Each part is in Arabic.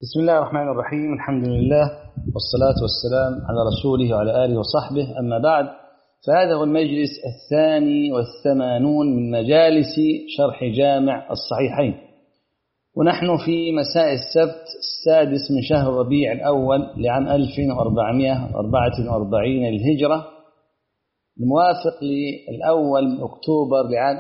بسم الله الرحمن الرحيم. الحمد لله والصلاة والسلام على رسوله وعلى آله وصحبه، أما بعد، فهذا هو المجلس 82 من مجالس شرح جامع الصحيحين، ونحن في مساء السبت 6 من شهر ربيع الأول لعام 1444 للهجرة، الموافق للأول من أكتوبر لعام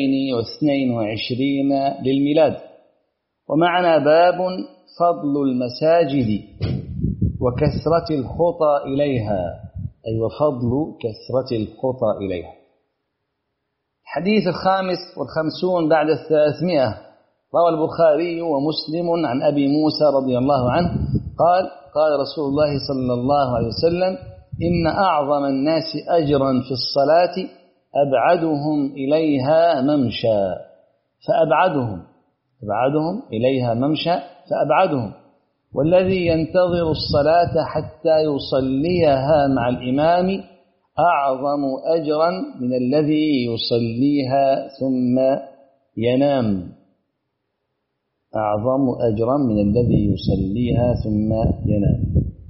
2022 للميلاد. ومعنا باب فضل المساجد وكثرة الخطى إليها، أي وفضل كثرة الخطى إليها. الحديث 55 بعد 300. روى البخاري ومسلم عن أبي موسى رضي الله عنه قال: قال رسول الله صلى الله عليه وسلم: إن أعظم الناس أجرا في الصلاة أبعدهم إليها ممشى فأبعدهم إليها ممشى فأبعدهم، والذي ينتظر الصلاة حتى يصليها مع الإمام أعظم أجرا من الذي يصليها ثم ينام. أعظم أجرا من الذي يصليها ثم ينام.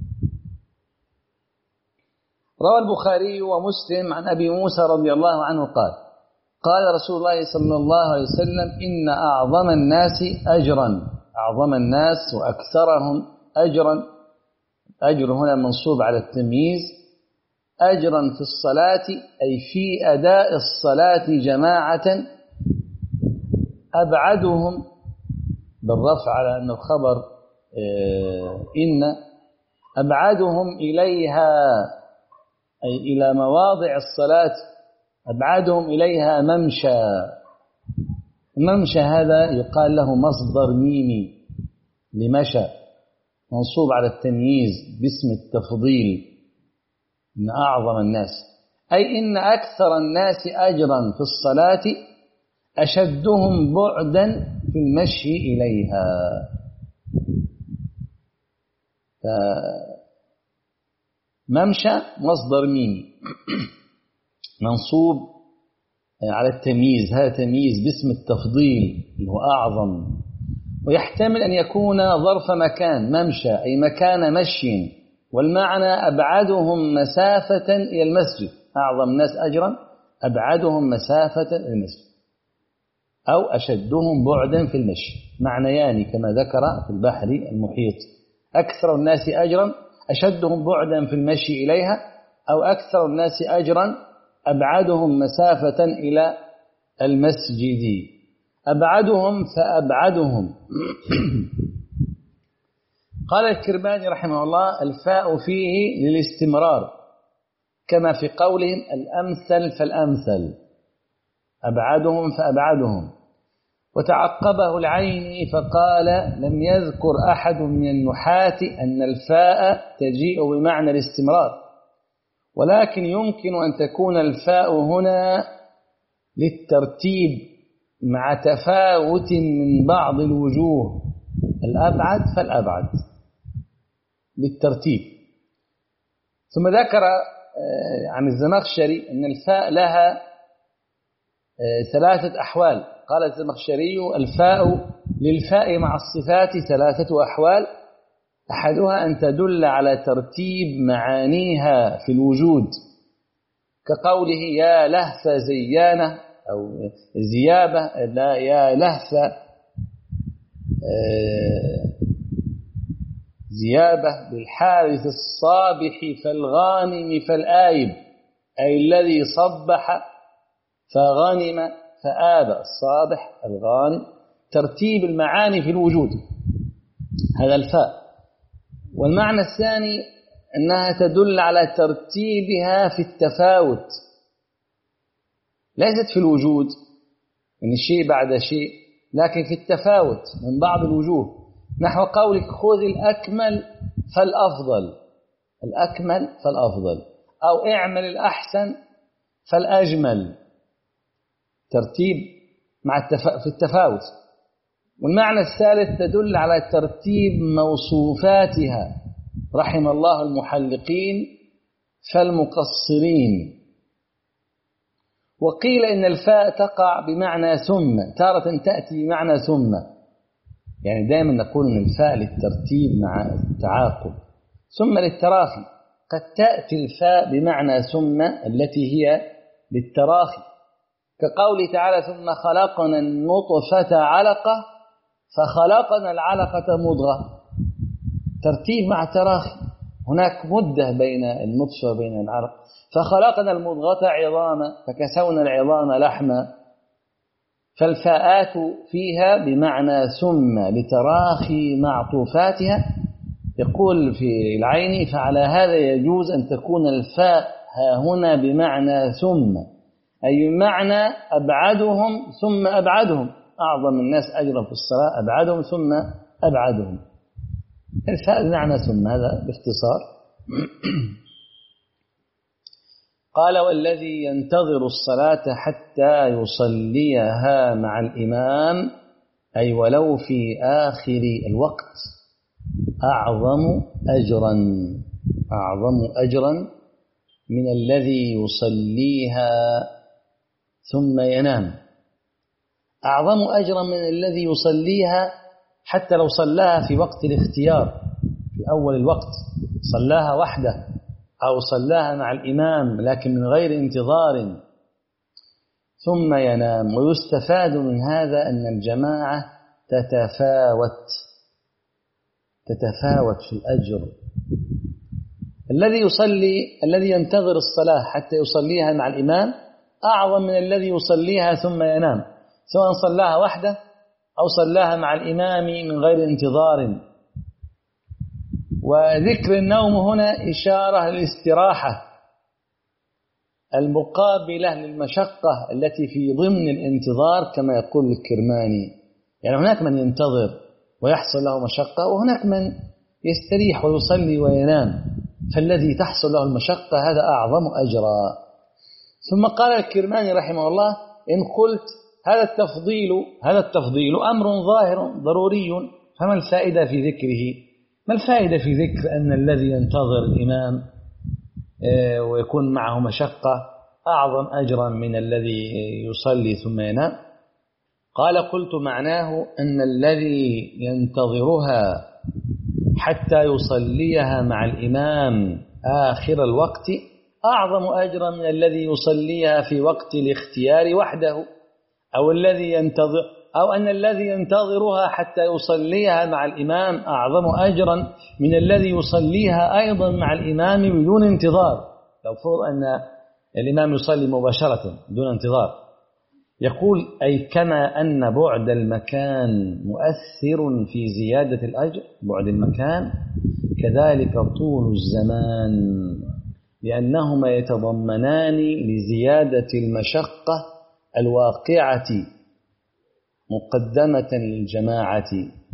روى البخاري ومسلم عن أبي موسى رضي الله عنه قال: قال رسول الله صلى الله عليه وسلم: إن أعظم الناس أجرا، أعظم الناس وأكثرهم أجرا، أجر هنا منصوب على التمييز، أجرا في الصلاة أي في أداء الصلاة جماعة، أبعدهم بالرفع على أنه خبر إن، أبعدهم إليها أي إلى مواضع الصلاة، أبعدهم إليها ممشى. الممشى هذا يقال له مصدر ميمي لمشى، منصوب على التمييز باسم التفضيل، إن أعظم الناس أي إن أكثر الناس أجرا في الصلاة أشدهم بعدا في المشي إليها. ممشى مصدر ميمي منصوب على التمييز، هذا تمييز باسم التفضيل اللي هو أعظم، ويحتمل أن يكون ظرف مكان، ممشى أي مكان مشي، والمعنى أبعدهم مسافة إلى المسجد، أعظم الناس أجرا أبعدهم مسافة إلى المسجد، أو أشدهم بعدا في المشي، معنيان كما ذكر في البحر المحيط: أكثر الناس أجرا أشدهم بعدا في المشي إليها، أو أكثر الناس أجرا أبعدهم مسافة إلى المسجد. أبعدهم فأبعدهم. قال الكرماني رحمه الله: الفاء فيه للاستمرار، كما في قولهم الأمثل فالأمثل، أبعدهم فأبعدهم. وتعقبه العيني فقال: لم يذكر أحد من النحاة أن الفاء تجيء بمعنى الاستمرار، ولكن يمكن أن تكون الفاء هنا للترتيب مع تفاوت من بعض الوجوه، الأبعد فالأبعد للترتيب. ثم ذكر عن الزمخشري أن الفاء لها 3 أحوال. قال الزمخشري: الفاء للفاء مع الصفات 3 أحوال، أحدها أن تدل على ترتيب معانيها في الوجود، كقوله يا لهف زيانة أو زيابة، لا يا لهف زيابة، بالحارث الصابح فالغانم فالآيب، أي الذي صبح فغنم فآب، الصابح الغانم، ترتيب المعاني في الوجود، هذا الفاء. والمعنى الثاني أنها تدل على ترتيبها في التفاوت، ليست في الوجود يعني شيء بعد شيء، لكن في التفاوت من بعض الوجوه، نحو قولك خذ الأكمل فالأفضل، الأكمل فالأفضل، أو اعمل الأحسن فالأجمل، ترتيب مع في التفاوت. والمعنى الثالث تدل على ترتيب موصوفاتها، رحم الله المحلقين فالمقصرين. وقيل إن الفاء تقع بمعنى ثم، تارة تأتي بمعنى ثم، يعني دائما نقول أن الفاء للترتيب مع التعاقب، ثم للتراخي. قد تأتي الفاء بمعنى ثم التي هي للتراخي، كقوله تعالى ثم خلقنا النطفة علقة فخلقنا العلقة مضغة، ترتيب مع تراخي، هناك مدة بين النطفة وبين العلقة. فخلقنا المضغة عظاما فكسونا العظام لحما، فالفاءات فيها بمعنى ثم لتراخي معطوفاتها. يقول في العين فعلى هذا يجوز أن تكون الفاء ها هنا بمعنى ثم، أي بمعنى أبعدهم ثم أبعدهم، أعظم الناس أجرا في الصلاة أبعدهم ثم أبعدهم، الفاء بمعنى ثم، هذا باختصار. قال والذي ينتظر الصلاة حتى يصليها مع الإمام، أي ولو في آخر الوقت، أعظم أجرا من الذي يصليها ثم ينام، أعظم أجرا من الذي يصليها حتى لو صلاها في وقت الاختيار في أول الوقت، صلاها وحده أو صلاها مع الإمام لكن من غير انتظار ثم ينام. ويستفاد من هذا أن الجماعة تتفاوت في الأجر. الذي ينتظر الصلاة حتى يصليها مع الإمام أعظم من الذي يصليها ثم ينام، سواء صلاها وحده أو صلاها مع الإمام من غير انتظار. وذكر النوم هنا إشارة للاستراحة المقابلة للمشقة التي في ضمن الانتظار، كما يقول الكرماني. يعني هناك من ينتظر ويحصل له مشقة، وهناك من يستريح ويصلي وينام، فالذي تحصل له المشقة هذا أعظم أجرا. ثم قال الكرماني رحمه الله إن قلت هذا التفضيل أمر ظاهر ضروري، فما الفائدة في ذكره؟ ما الفائدة في ذكر أن الذي ينتظر الإمام ويكون معه مشقة أعظم أجرا من الذي يصلي ثم ينام؟ قال قلت معناه أن الذي ينتظرها حتى يصليها مع الإمام آخر الوقت أعظم أجرا من الذي يصليها في وقت الاختيار وحده، أو أن الذي ينتظرها حتى يصليها مع الإمام أعظم أجرا من الذي يصليها أيضا مع الإمام بدون انتظار. لو فرض أن الإمام يصلي مباشرة دون انتظار، يقول أي كما أن بعد المكان مؤثر في زيادة الأجر، بعد المكان كذلك طول الزمان، لأنهما يتضمنان لزيادة المشقة الواقعة مقدمة للجماعة.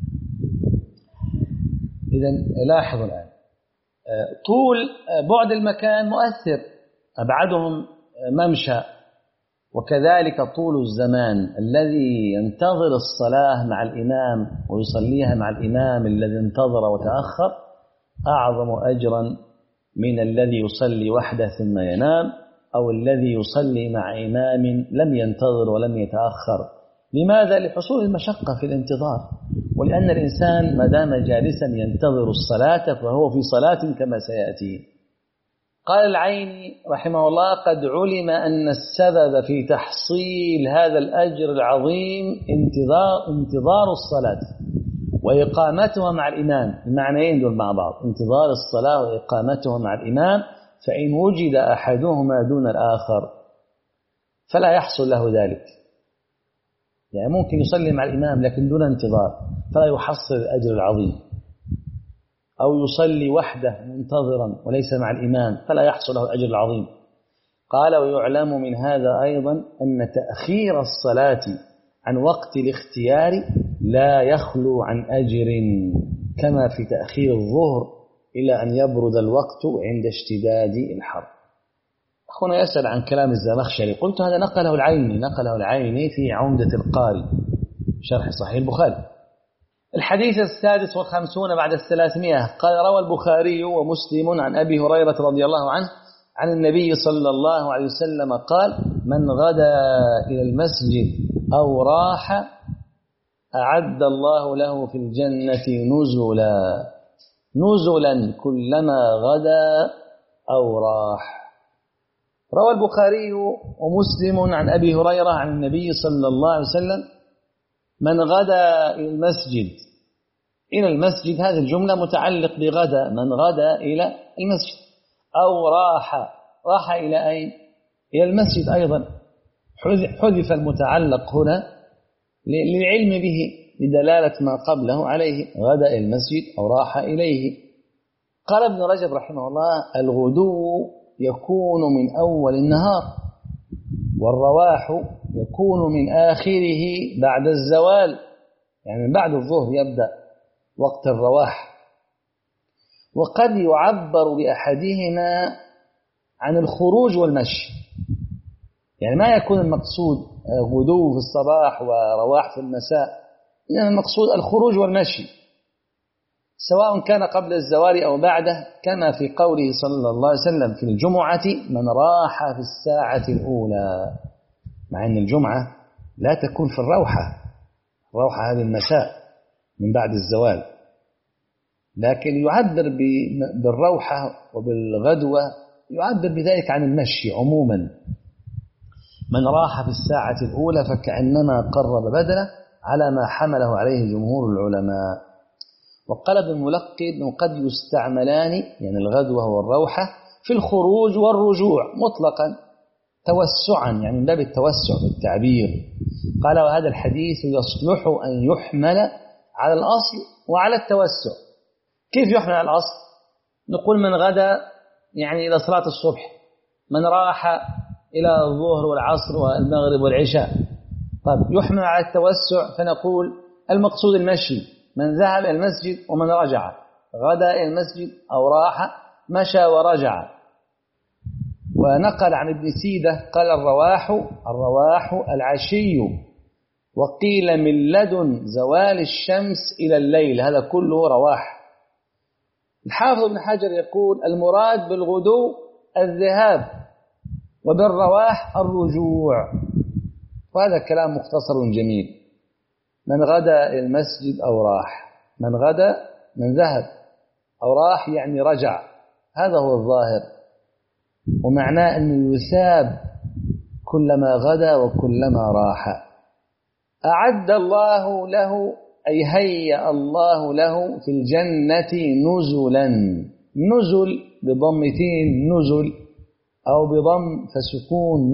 إذن لاحظوا الآن طول بعد المكان مؤثر، أبعدهم ممشى، وكذلك طول الزمان الذي ينتظر الصلاة مع الإمام ويصليها مع الإمام الذي انتظر وتأخر أعظم أجرا من الذي يصلي وحده ثم ينام، أو الذي يصلي مع إمام لم ينتظر ولم يتأخر. لماذا؟ لحصول المشقة في الانتظار، ولأن الإنسان ما دام جالسا ينتظر الصلاة فهو في صلاة كما سيأتي. قال العيني رحمه الله قد علم أن السبب في تحصيل هذا الأجر العظيم انتظار الصلاة وإقامتها مع الإمام، المعنيين دول مع بعض، انتظار الصلاة وإقامتها مع الإمام، فإن وجد أحدهما دون الآخر فلا يحصل له ذلك. يعني ممكن يصلي مع الإمام لكن دون انتظار فلا يحصل الأجر العظيم، أو يصلي وحده منتظرا وليس مع الإمام فلا يحصل له الأجر العظيم. قال ويعلم من هذا أيضا أن تأخير الصلاة عن وقت الاختيار لا يخلو عن أجر، كما في تأخير الظهر إلى أن يبرد الوقت عند اشتداد الحر. أخونا يسأل عن كلام الزمخشري، قلت هذا نقله العيني في عمدة القاري شرح صحيح البخاري. الحديث 56 بعد 300 قال روى البخاري ومسلم عن أبي هريرة رضي الله عنه عن النبي صلى الله عليه وسلم قال من غدا إلى المسجد أو راح أعد الله له في الجنة نزلا كلما غدا أو راح. روى البخاري ومسلم عن أبي هريرة عن النبي صلى الله عليه وسلم: من غدا إلى المسجد، هذه الجملة متعلق بغدا، من غدا إلى المسجد، أو راح إلى أين؟ إلى المسجد أيضا، حذف المتعلق هنا للعلم به بدلالة ما قبله عليه، غدا إلى المسجد أو راح إليه. قال ابن رجب رحمه الله: الغدو يكون من أول النهار، والرواح يكون من آخره بعد الزوال، يعني من بعد الظهر يبدأ وقت الرواح. وقد يعبر بأحدهما عن الخروج والمشي، يعني ما يكون المقصود غدو في الصباح ورواح في المساء، إنما المقصود الخروج والمشي، سواء كان قبل الزوال أو بعده، كما في قوله صلى الله عليه وسلم في الجمعة: من راح في الساعة الأولى، مع أن الجمعة لا تكون في الروحة هذه المساء من بعد الزوال، لكن يعبر بالروحة وبالغدوة، يعبر بذلك عن المشي عموما. من راح في الساعة الأولى فكأنما قرب بدنه، على ما حمله عليه جمهور العلماء. وقال ابن الملقن: قد يستعملان، يعني الغدوة والروحة، في الخروج والرجوع مطلقا توسعا، يعني من باب التوسع في التعبير. قال: وهذا الحديث يصلح أن يحمل على الأصل وعلى التوسع. كيف يحمل على الأصل؟ نقول من غدا يعني إلى صلاة الصبح، من راح إلى الظهر والعصر والمغرب والعشاء. طيب يحمل على التوسع فنقول المقصود المشي، من ذهب إلى المسجد ومن رجع، غدا إلى المسجد أو راح، مشى ورجع. ونقل عن ابن سيدة قال: الرواح العشي، وقيل من لدن زوال الشمس إلى الليل، هذا كله رواح. الحافظ ابن حجر يقول: المراد بالغدو الذهاب، وبالرواح الرجوع. وهذا كلام مختصر جميل. من غدا إلى المسجد أو راح، من غدا من ذهب، أو راح يعني رجع، هذا هو الظاهر، ومعناه أنه يثاب كلما غدا وكلما راح. أعد الله له، أي هيأ الله له في الجنة نزلا، نزل بضمتين، نزل، أو بضم فسكون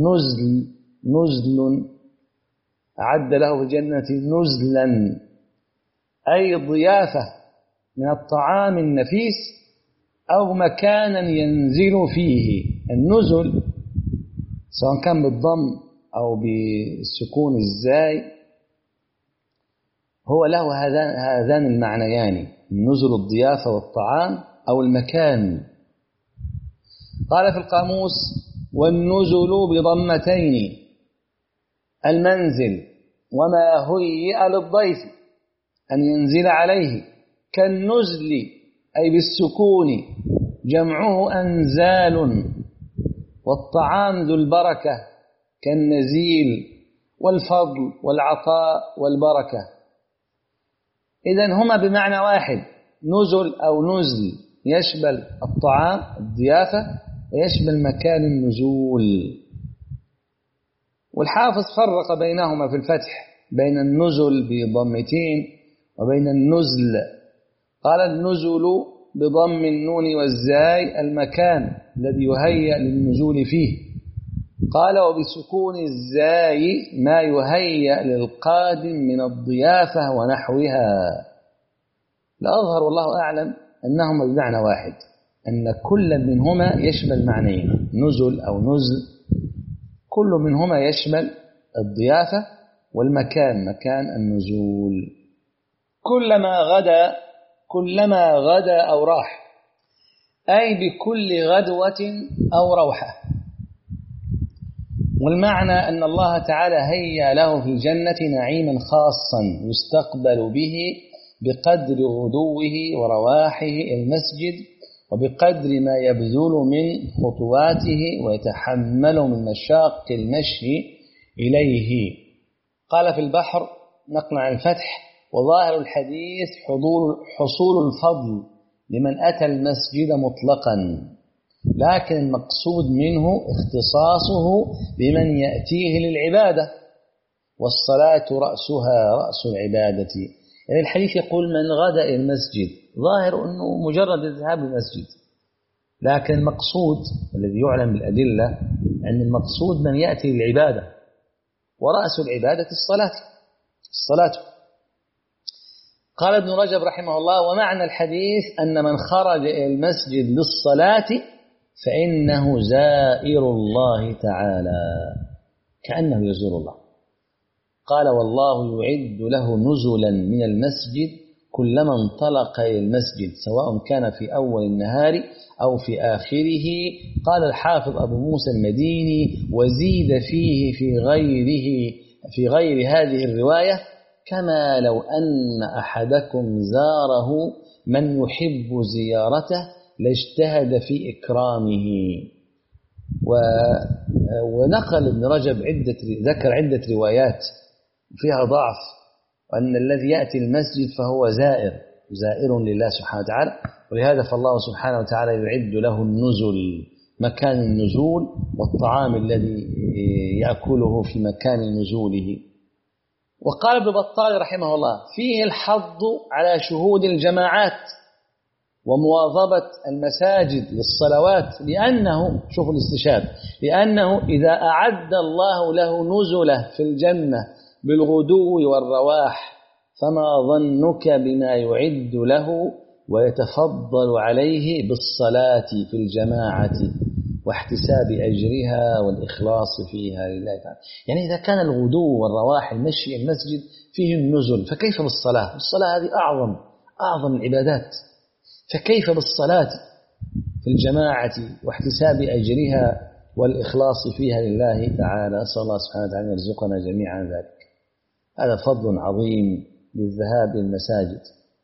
نزل. أعد له في الجنة نزلا، أي ضيافة من الطعام النفيس، أو مكانا ينزل فيه. النزل سواء كان بالضم أو بالسكون الزاي هو له هذان المعنيان: النزل الضيافة والطعام، أو المكان. قال في القاموس: والنزل بضمتين، المنزل وما هيئ للضيف أن ينزل عليه، كالنزل أي بالسكون، جمعه أنزال، والطعام ذو البركة كالنزيل، والفضل والعطاء والبركة. إذن هما بمعنى واحد، نزل أو نزل يشمل الطعام الضيافة، ويشمل مكان النزول. والحافظ فرق بينهما في الفتح، بين النزل بضمتين وبين النزل. قال: النزل بضم النون والزاي المكان الذي يهيأ للنزول فيه. قال: وبسكون الزاي ما يهيأ للقادم من الضيافة ونحوها. الأظهر والله أعلم أنهما بمعنى واحد، أن كل منهما يشمل معنيين، نزل أو نزل، كل منهما يشمل الضيافة والمكان، مكان النزول. كلما غدا أو راح، أي بكل غدوة أو روحة. والمعنى أن الله تعالى هيأ له في الجنة نعيما خاصا يستقبل به بقدر غدوه ورواحه المسجد، وبقدر ما يبذل من خطواته ويتحمل من مشاق المشي إليه. قال في البحر نقل عن الفتح: وظاهر الحديث حصول الفضل لمن أتى المسجد مطلقا، لكن المقصود منه اختصاصه بمن يأتيه للعبادة، والصلاة رأس العبادة. يعني الحديث يقول من غدا إلى المسجد، ظاهر أنه مجرد الذهاب للمسجد، لكن المقصود الذي يعلم بالأدلة أن المقصود من يأتي للعبادة، ورأس العبادة الصلاة. قال ابن رجب رحمه الله: ومعنى الحديث أن من خرج إلى المسجد للصلاة فإنه زائر الله تعالى، كأنه يزور الله. قال: والله يعد له نزلا من المسجد كلما انطلق إلى المسجد، سواء كان في أول النهار أو في آخره. قال الحافظ أبو موسى المديني: وزيد فيه في غير هذه الرواية: كما لو أن أحدكم زاره من يحب زيارته لاجتهد في إكرامه. ونقل ابن رجب ذكر عدة روايات فيها ضعف، وأن الذي يأتي المسجد فهو زائر لله سبحانه وتعالى، ولهذا فالله سبحانه وتعالى يعد له النزل، مكان النزول، والطعام الذي يأكله في مكان نزوله. وقال ابن بطال رحمه الله: فيه الحض على شهود الجماعات ومواظبة المساجد للصلوات، لأنه، شوفوا الاستشهاد، لأنه إذا أعد الله له نزله في الجنة بالغدو والرواح، فما ظنك بما يعد له ويتفضل عليه بالصلاة في الجماعة واحتساب أجرها والإخلاص فيها لله تعالى. يعني إذا كان الغدو والرواح، المشي المسجد، فيه النزل، فكيف بالصلاة؟ الصلاة هذه أعظم العبادات، فكيف بالصلاة في الجماعة واحتساب أجرها والإخلاص فيها لله تعالى؟ أسأل الله سبحانه وتعالى يرزقنا جميعا ذلك. هذا فضل عظيم للذهاب للمساجد،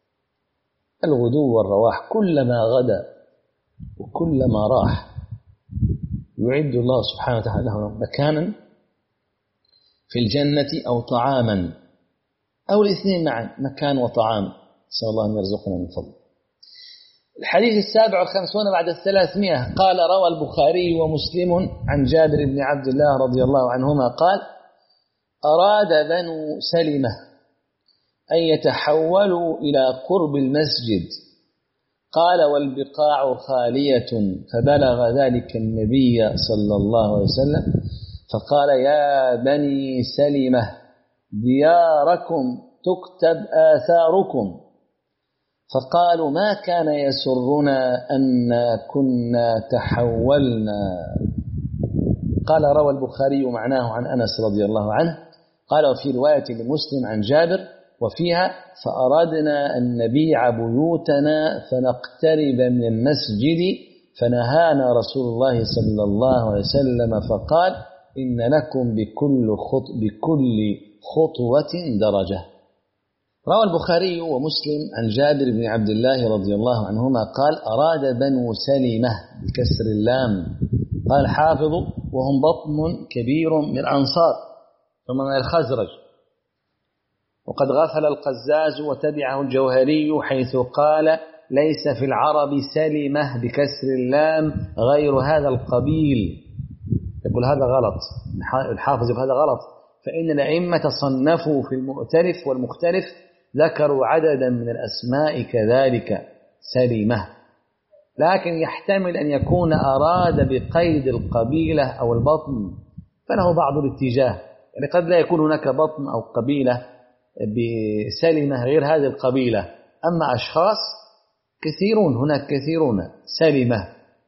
الغدو والرواح، كلما غدا وكلما راح يعد الله سبحانه وتعالى له مكانا في الجنة أو طعاما، أو الاثنين معا، مكان وطعام. نسأل الله أن يرزقنا من فضله. الحديث 57 بعد 300. قال: روى البخاري ومسلم عن جابر بن عبد الله رضي الله عنهما قال: أراد بنو سلمة أن يتحولوا إلى قرب المسجد، قال: والبقاع خالية، فبلغ ذلك النبي صلى الله عليه وسلم فقال: يا بني سلمة دياركم تكتب آثاركم. فقالوا: ما كان يسرنا أن كنا تحولنا. قال: روى البخاري معناه عن أنس رضي الله عنه. قال: وفي رواية لمسلم عن جابر وفيها: فأردنا أن نبيع بيوتنا فنقترب من المسجد، فنهانا رسول الله صلى الله عليه وسلم فقال: إن لكم بكل خطوة درجة. روى البخاري ومسلم عن جابر بن عبد الله رضي الله عنهما قال: أراد بنو سلمة بكسر اللام. قال حافظ: وهم بطن كبير من الأنصار ثم من الخزرج. وقد غفل القزاز وتبعه الجوهري حيث قال: ليس في العرب سلمة بكسر اللام غير هذا القبيل. يقول هذا غلط، الحافظ يقول هذا غلط، فإن الأئمة صنفوا في المؤتلف والمختلف ذكروا عددا من الأسماء كذلك سلمة، لكن يحتمل أن يكون أراد بقيد القبيلة أو البطن، فله بعض الاتجاه. يعني قد لا يكون هناك بطن أو قبيلة بسلمة غير هذه القبيلة، أما أشخاص كثيرون، هناك كثيرون سلمة.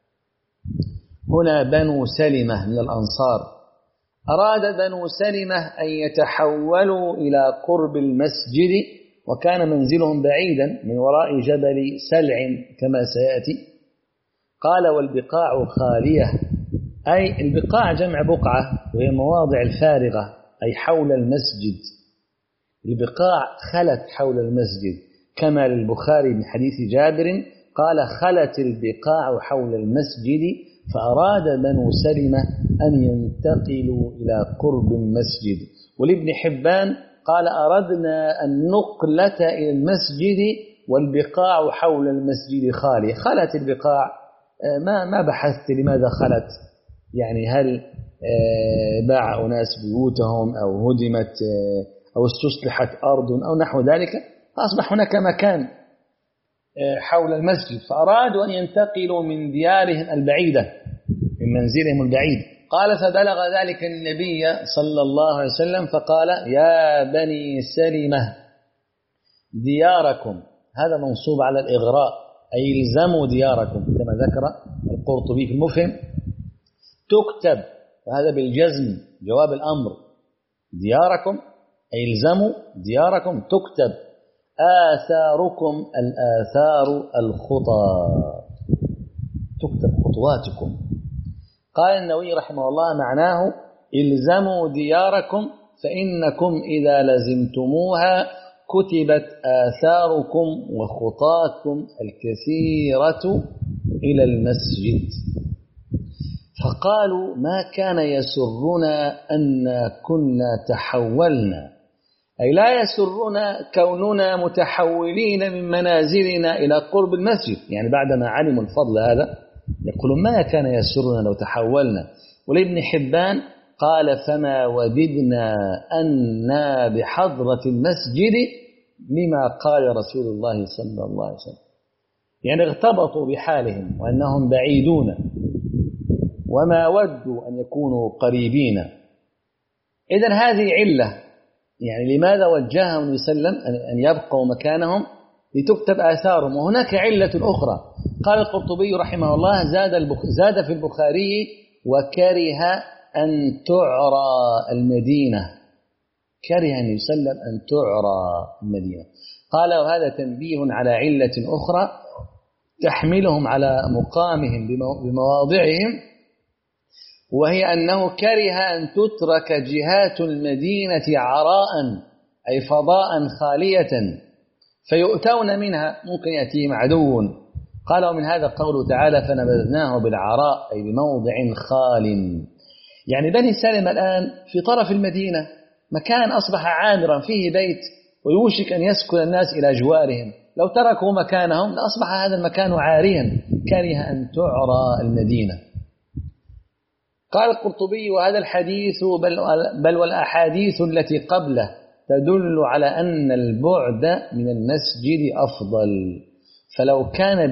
هنا بنو سلمة من الأنصار. أراد بنو سلمة أن يتحولوا إلى قرب المسجد، وكان منزلهم بعيدا من وراء جبل سلع كما سيأتي. قال: والبقاع خالية، أي البقاع جمع بقعة، وهي مواضع الفارغة، أي حول المسجد. البقاع خلت حول المسجد، كما للبخاري من حديث جابر قال: خلت البقاع حول المسجد. فأراد بنو سلمة أن ينتقلوا إلى قرب المسجد. ولابن حبان قال أردنا النقلة إلى المسجد والبقاع حول المسجد خالية. خلت البقاع، ما بحثت لماذا خلت، يعني هل باع أناس بيوتهم أو هدمت أو استصلحت أرض أو نحو ذلك، فأصبح هناك مكان حول المسجد، فأرادوا أن ينتقلوا من ديارهم البعيدة، من منزلهم البعيد. قال فبلغ ذلك النبي صلى الله عليه وسلم فقال يا بني سلمة دياركم، هذا منصوب على الإغراء، أي الزموا دياركم كما ذكر القرطبي في المفهم. تكتب، وهذا بالجزم جواب الأمر، دياركم أي الزموا دياركم تكتب آثاركم، الآثار الخطى، تكتب خطواتكم. قال النووي رحمه الله معناه الزموا دياركم فإنكم إذا لزمتموها كتبت آثاركم وخطاكم الكثيرة إلى المسجد. فقالوا ما كان يسرنا أن كنا تحولنا، أي لا يسرنا كوننا متحولين من منازلنا إلى قرب المسجد، يعني بعدما علموا الفضل هذا يقولون ما كان يسرنا لو تحولنا. ولابن حبان قال فما وددنا أننا بحضرة المسجد لما قال رسول الله صلى الله عليه وسلم، يعني اغتبطوا بحالهم وأنهم بعيدون وما ودوا أن يكونوا قريبين. إذن هذه علة، يعني لماذا وجههم النبي صلى الله عليه وسلم أن يبقوا مكانهم لتكتب آثارهم. وهناك علة أخرى، قال القرطبي رحمه الله زاد في البخاري وكره أن تعرى المدينة، كره النبي صلى الله عليه وسلم أن تعرى المدينة. قال وهذا تنبيه على علة أخرى تحملهم على مقامهم بمواضعهم، وهي أنه كره أن تترك جهات المدينة عراء أي فضاء خالية فيؤتون منها، ممكن يأتيهم عدو. قال ومن هذا قوله تعالى فنبذناه بالعراء أي بموضع خال، يعني بني سلمة الآن في طرف المدينة، مكان أصبح عامرا فيه بيت ويوشك أن يسكن الناس إلى جوارهم، لو تركوا مكانهم لأصبح هذا المكان عاريا، كره أن تعرى المدينة. قال القرطبي وهذا الحديث بل والأحاديث التي قبله تدل على أن البعد من المسجد أفضل، فلو كان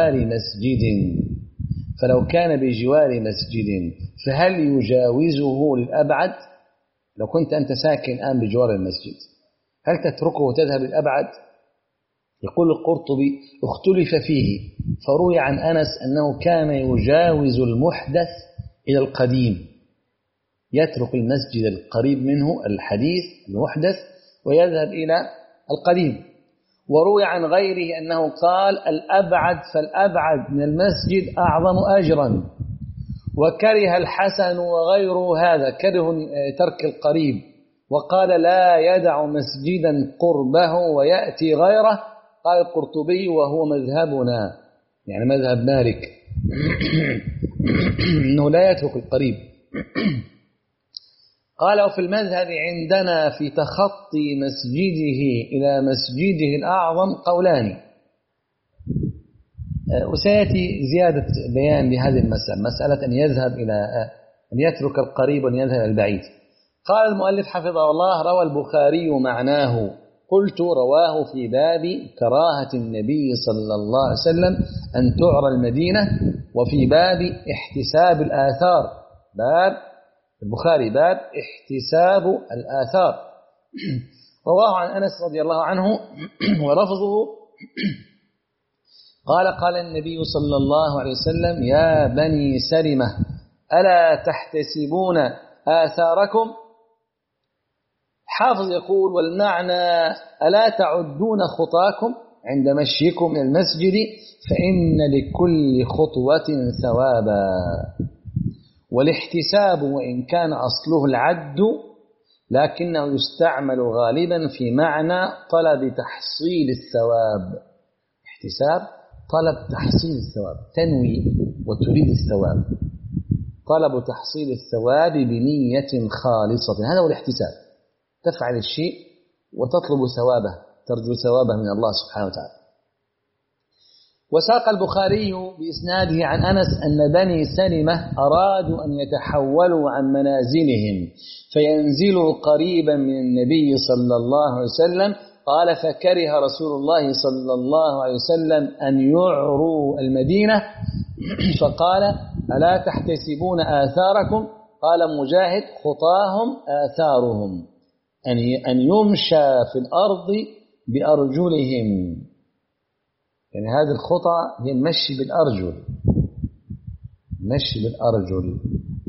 بجوار مسجد فهل يجاوزه للأبعد؟ لو كنت أنت ساكن الآن بجوار المسجد هل تتركه وتذهب للأبعد؟ يقول القرطبي اختلف فيه، فروي عن أنس أنه كان يجاوز المحدث إلى القديم، يترك المسجد القريب منه الحديث المحدث ويذهب إلى القديم. وروي عن غيره أنه قال الأبعد فالأبعد من المسجد أعظم أجرا. وكره الحسن وغيره هذا، كره ترك القريب، وقال لا يدع مسجدا قربه ويأتي غيره. قال القرطبي وهو مذهبنا، يعني مذهب مالك أنه لا يترك القريب. قال وفي المذهب عندنا في تخطي مسجده إلى مسجده الأعظم قولان، وسيأتي زيادة بيان لهذه المسألة، مسألة أن يترك القريب وأن يذهب البعيد. قال المؤلف حفظه الله روى البخاري معناه، قلت رواه في باب كراهة النبي صلى الله عليه وسلم أن تعرى المدينة، وفي باب احتساب الآثار، باب البخاري باب احتساب الآثار. رواه عن أنس رضي الله عنه ولفظه قال النبي صلى الله عليه وسلم يا بني سلمة ألا تحتسبون آثاركم؟ حافظ يقول والمعنى ألا تعدون خطاكم عند مشيكم إلى المسجد فإن لكل خطوة ثوابا. والاحتساب وإن كان أصله العد لكنه يستعمل غالبا في معنى طلب تحصيل الثواب. احتساب طلب تحصيل الثواب، تنوي وتريد الثواب، طلب تحصيل الثواب بنية خالصة، هذا هو الاحتساب، تفعل الشيء وتطلب ثوابه، ترجو ثوابه من الله سبحانه وتعالى. وساق البخاري بإسناده عن أنس أن بني سلمة أرادوا أن يتحولوا عن منازلهم فينزلوا قريبا من النبي صلى الله عليه وسلم، قال فكره رسول الله صلى الله عليه وسلم أن يعروا المدينة فقال ألا تحتسبون آثاركم؟ قال مجاهد خطاهم آثارهم، أن يمشى في الأرض بأرجلهم، يعني هذه الخطى هي المشي بالأرجل، المشي بالأرجل.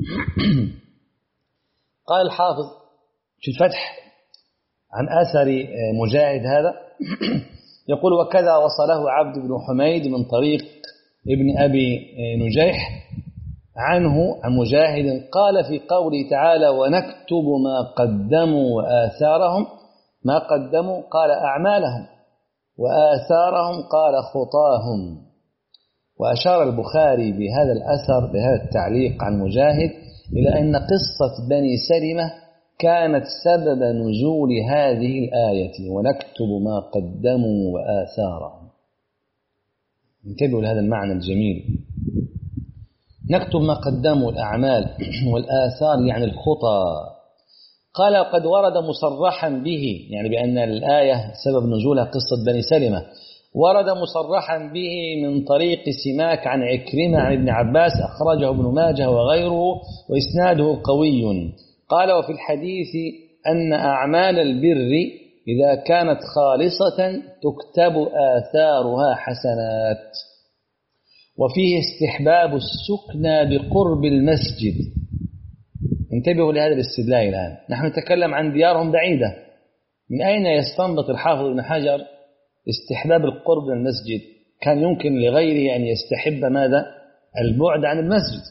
قال الحافظ في الفتح عن أثر مجاهد هذا يقول وكذا وصله عبد بن حميد من طريق ابن أبي نجيح عنه عن مجاهد قال في قوله تعالى ونكتب ما قدموا وآثارهم، ما قدموا قال أعمالهم، وآثارهم قال خطاهم. وأشار البخاري بهذا الأثر بهذا التعليق عن مجاهد إلى أن قصة بني سلمة كانت سبب نزول هذه الآية ونكتب ما قدموا وآثارهم. انتبهوا لهذا المعنى الجميل، نكتب ما قدموا الأعمال والآثار يعني الخطى. قال وقد ورد مصرحا به، يعني بأن الآية سبب نزولها قصة بني سلمة، ورد مصرحا به من طريق سماك عن عكرمة عن ابن عباس أخرجه ابن ماجه وغيره وإسناده قوي. قال وفي الحديث أن أعمال البر إذا كانت خالصة تكتب آثارها حسنات. وفيه استحباب السكنى بقرب المسجد. انتبهوا لهذا الاستدلال الآن، نحن نتكلم عن ديارهم بعيدة، من أين يستنبط الحافظ ابن حجر استحباب القرب من المسجد؟ كان يمكن لغيره أن يستحب ماذا؟ البعد عن المسجد.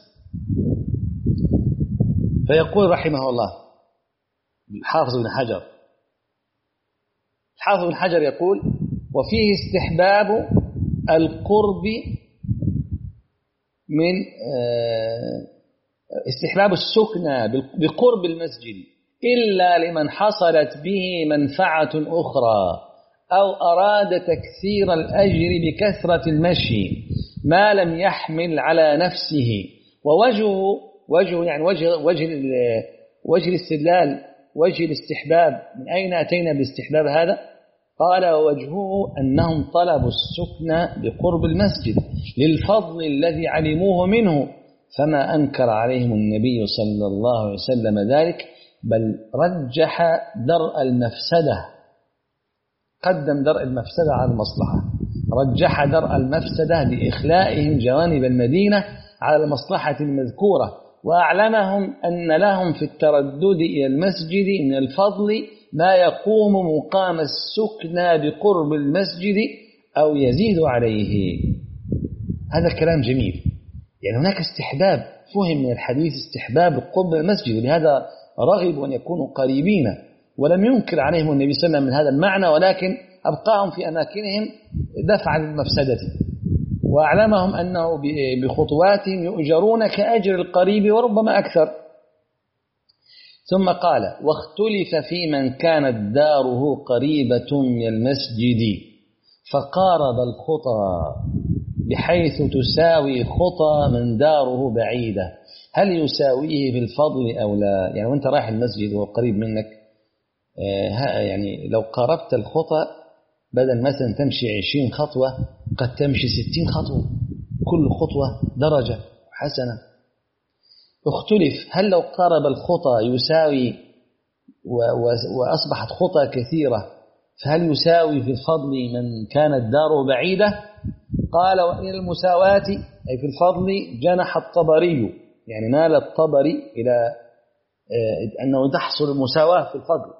فيقول رحمه الله الحافظ ابن حجر، الحافظ ابن حجر يقول وفيه استحباب القرب من استحباب السكنى بقرب المسجد إلا لمن حصلت به منفعة أخرى أو أراد تكثير الأجر بكثرة المشي ما لم يحمل على نفسه. ووجه يعني وجه الاستدلال، وجه الاستحباب، من أين أتينا بالاستحباب هذا؟ قال ووجهه أنهم طلبوا السكن بقرب المسجد للفضل الذي علموه منه، فما أنكر عليهم النبي صلى الله عليه وسلم ذلك، بل رجح درء المفسدة، قدم درء المفسدة على المصلحة، رجح درء المفسدة بإخلائهم جوانب المدينة على المصلحة المذكورة، وأعلمهم أن لهم في التردد إلى المسجد من الفضل ما يقوم مقام السكنى بقرب المسجد أو يزيد عليه. هذا الكلام جميل، يعني هناك استحباب فهم من الحديث استحباب قرب المسجد، ولهذا رغبوا أن يكونوا قريبين، ولم ينكر عليهم النبي صلى الله عليه وسلم من هذا المعنى، ولكن أبقاهم في أماكنهم دفعا للمفسدة، وأعلمهم أنه بخطواتهم يؤجرون كأجر القريب وربما أكثر. ثم قال واختلف في من كانت داره قريبة من المسجد فقارب الخطى بحيث تساوي خطى من داره بعيدة، هل يساويه في الفضل أو لا؟ يعني وانت رايح المسجد وهو قريب منك، يعني لو قاربت الخطى بدل مثلا تمشي 20 خطوة قد تمشي 60 خطوة، كل خطوة درجة حسنة. اختلف هل لو قارب الخطى يساوي وأصبحت خطى كثيرة فهل يساوي في الفضل من كانت داره بعيدة؟ قال وإلى المساواة أي في الفضل جنح الطبري، يعني نال الطبري إلى أنه تحصل المساواة في الفضل.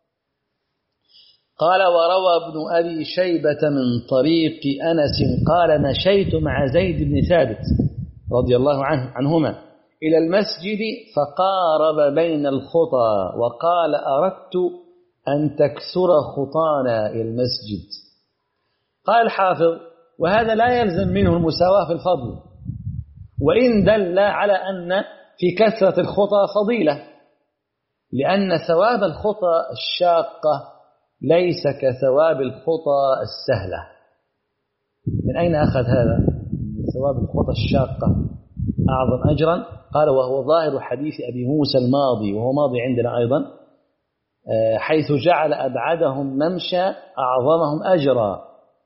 قال وروى ابن أبي شيبة من طريق أنس قال مشيت مع زيد بن ثابت رضي الله عنهما إلى المسجد فقارب بين الخطى وقال أردت أن تكثر خطانا إلى المسجد. قال الحافظ وهذا لا يلزم منه المساواة في الفضل، وإن دل على أن في كثرة الخطى فضيلة، لأن ثواب الخطى الشاقة ليس كثواب الخطى السهلة. من أين أخذ هذا؟ من ثواب الخطى الشاقة أعظم أجرا. قال وهو ظاهر حديث أبي موسى الماضي، وهو ماضي عندنا أيضا، حيث جعل أبعدهم ممشى أعظمهم أجرا.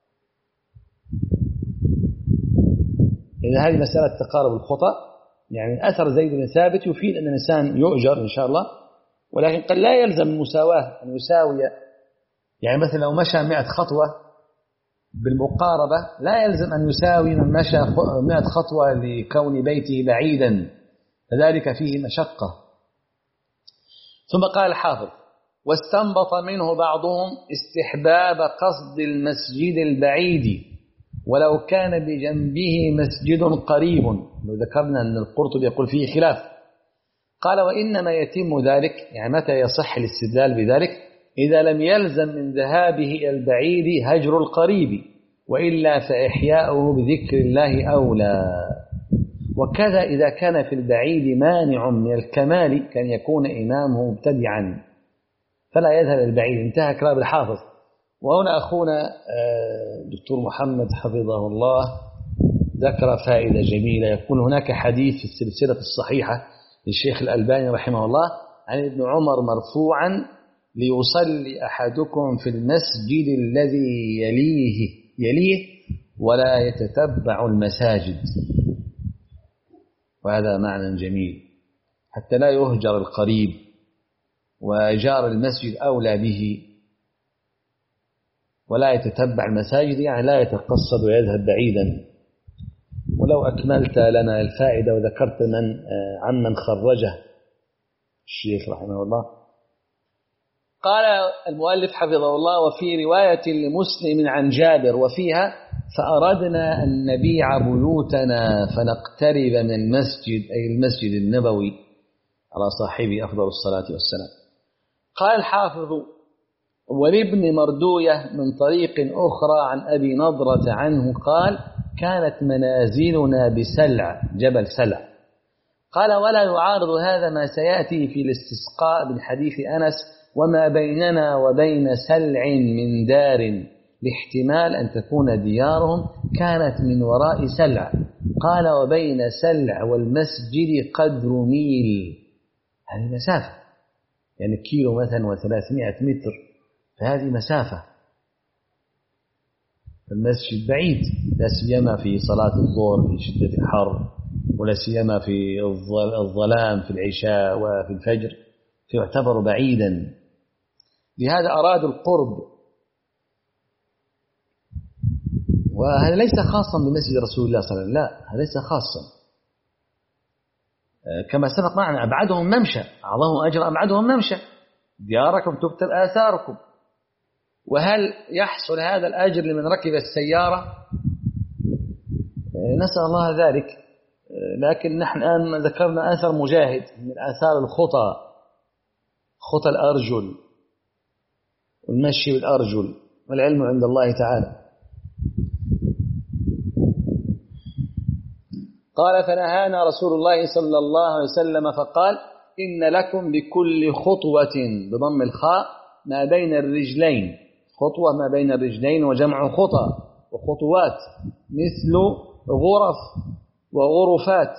إذا هذه مسألة تقارب الخطى، يعني أثر زيد بن ثابت يفيد أن الإنسان يؤجر إن شاء الله، ولكن قد لا يلزم المساواة أن يساوي. يعني مثلا لو مشى 100 خطوة بالمقاربة لا يلزم أن يساوي من مشى 100 خطوة لكون بيته بعيدا، فذلك فيه مشقة. ثم قال الحافظ واستنبط منه بعضهم استحباب قصد المسجد البعيد ولو كان بجنبه مسجد قريب. وذكرنا أن القرطبي يقول فيه خلاف. قال وإنما يتم ذلك، يعني متى يصح الاستدلال بذلك؟ إذا لم يلزم من ذهابه إلى البعيد هجر القريب، وإلا فإحياؤه بذكر الله أولى. وكذا إذا كان في البعيد مانع من الكمال كان يكون إمامه مبتدعا فلا يذهب إلى البعيد. انتهى كلام الحافظ. وهنا أخونا دكتور محمد حفظه الله ذكر فائدة جميلة. يكون هناك حديث في السلسلة الصحيحة للشيخ الألباني رحمه الله عن ابن عمر مرفوعا ليصلي أحدكم في المسجد الذي يليه ولا يتتبع المساجد. وهذا معنى جميل حتى لا يهجر القريب، وجار المسجد أولى به، ولا يتتبع المساجد يعني لا يتقصد ويذهب بعيدا. ولو أكملت لنا الفائدة وذكرت عمن خرجه الشيخ رحمه الله. قال المؤلف حفظه الله وفي رواية لمسلم عن جابر وفيها فأردنا أن نبيع بيوتنا فنقترب من المسجد، أي المسجد النبوي على صاحبه أفضل الصلاة والسلام. قال الحافظ ولابن مردوية من طريق أخرى عن أبي نضرة عنه قال كانت منازلنا بسلع، جبل سلع. قال ولا يعارض هذا ما سيأتي في الاستسقاء من حديث أنس وما بيننا وبين سلع من دار، لاحتمال أن تكون ديارهم كانت من وراء سلع. قال وبين سلع والمسجد قدر ميل، هذه مسافة، يعني كيلو مثلا و300 متر، فهذه مسافة. المسجد بعيد لا سيما في صلاة الظهر في شدة الحر، ولا سيما في الظلام في العشاء وفي الفجر، فيعتبر بعيدا. لهذا أرادوا القرب. وهذا ليس خاصا بمسجد رسول الله صلى الله عليه وسلم، لا، هذا ليس خاصا. كما سبق معنا أبعدهم ممشى، أعظمهم أجر أبعدهم ممشى، دياركم تكتب آثاركم. وهل يحصل هذا الأجر لمن ركب السيارة؟ نسأل الله ذلك. لكن نحن الآن ذكرنا أثر مجاهد من آثار الخطى، خطى الأرجل والمشي بالأرجل، والعلم عند الله تعالى. قال فنهانا رسول الله صلى الله عليه وسلم فقال إن لكم بكل خطوة بضم الخاء ما بين الرجلين، خطوة ما بين الرجلين وجمع خطى وخطوات، مثل غرف وغرفات.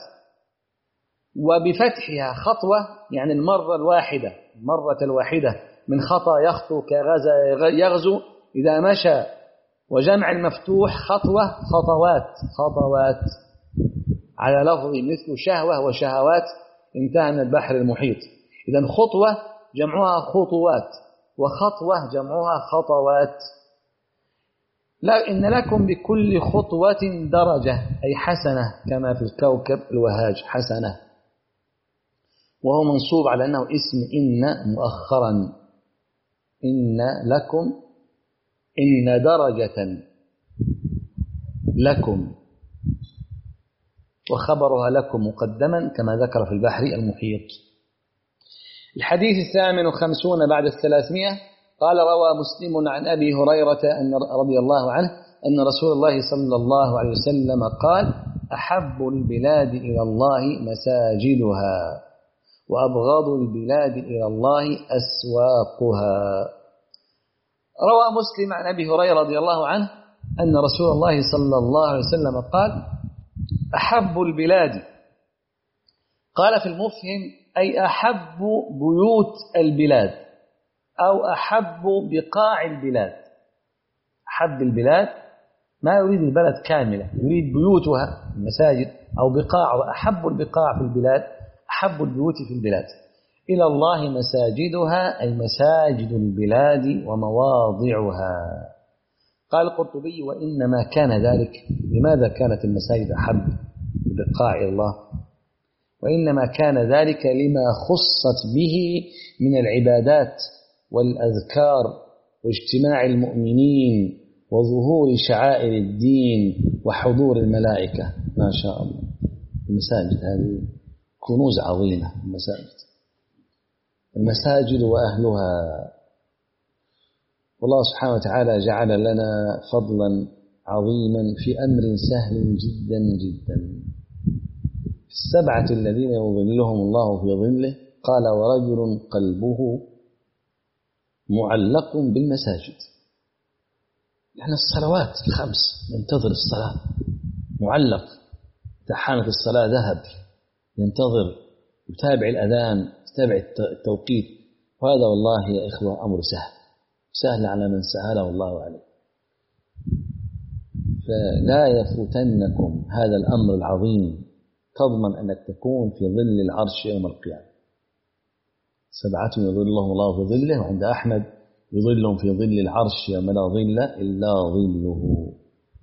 وبفتحها خطوة يعني المرة الواحدة من خطى يخطو يغزو إذا مشى. وجمع المفتوح خطوة خطوات على لفظ مثل شهوة وشهوات انتهى من البحر المحيط. إذن خطوة جمعها خطوات، وخطوة جمعها خطوات. لا إن لكم بكل خطوة درجة، أي حسنة، كما في الكوكب الوهاج حسنة، وهو منصوب على أنه اسم إن مؤخرا. إن لكم، إن درجة لكم، وخبرها لكم مقدما كما ذكر في البحر المحيط. الحديث 58 بعد 300. قال روى مسلم عن أبي هريرة أن رضي الله عنه أن رسول الله صلى الله عليه وسلم قال أحب البلاد إلى الله مساجدها وأبغض البلاد إلى الله أسواقها. روى مسلم عن أبي هريرة رضي الله عنه أن رسول الله صلى الله عليه وسلم قال أحب البلاد، قال في المفهم أي أحب بيوت البلاد أو أحب بقاع البلاد. أحب البلاد ما يريد البلد كاملة، يريد بيوتها المساجد أو بقاع، وأحب البقاع في البلاد أحب البيوت في البلاد إلى الله مساجدها أي مساجد البلاد ومواضعها. قال القرطبي وإنما كان ذلك، لماذا كانت المساجد أحب بقاع الله؟ وإنما كان ذلك لما خصت به من العبادات والأذكار واجتماع المؤمنين وظهور شعائر الدين وحضور الملائكة. ما شاء الله، المساجد هذه كنوز عظيمة. المساجد وأهلها، والله سبحانه وتعالى جعل لنا فضلا عظيما في أمر سهل جدا جدا. السبعة الذين يظلهم الله في ظله قال ورجل قلبه معلق بالمساجد. يعني الصلوات الخمس ينتظر الصلاة معلق، حانت الصلاة ذهب ينتظر يتابع الأذان يتابع التوقيت. وهذا والله يا إخوة أمر سهل على من سهله الله عليه. فلا يفوتنكم هذا الأمر العظيم، تضمن أنك تكون في ظل العرش يوم القيامة. 7 يظلهم الله في ظله، وعند أحمد يظلهم في ظل العرش يوم لا ظل إلا ظله.